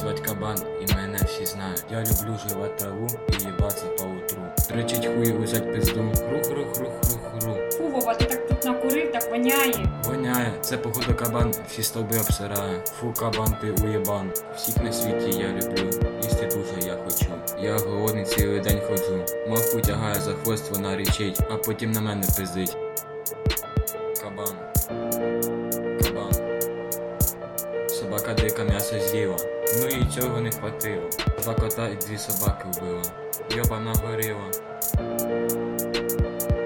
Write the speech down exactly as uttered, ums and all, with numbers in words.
звать Кабан, і мене всі знають. Я люблю жевать траву і їбаться по утру. Тричить хуї узять пизду. Хрух-хрух-хрух-хрух-хрух. Фу, Вова, ти так тут накурив, так воняє. Воняє, це походу кабан, всі стовби обсирає. Фу, кабан, ти уєбан. Всіх на світі я люблю, їсти дуже я хочу. Я голодний цілий день ходжу. Мавку тягає за хвост, вона річить, а потім на мене пиздить. Кабан. Кабан. Собака дика м'ясо з'їла. Ну і цього не хватило. Два кота і дві собаки вбила. Йобана горила.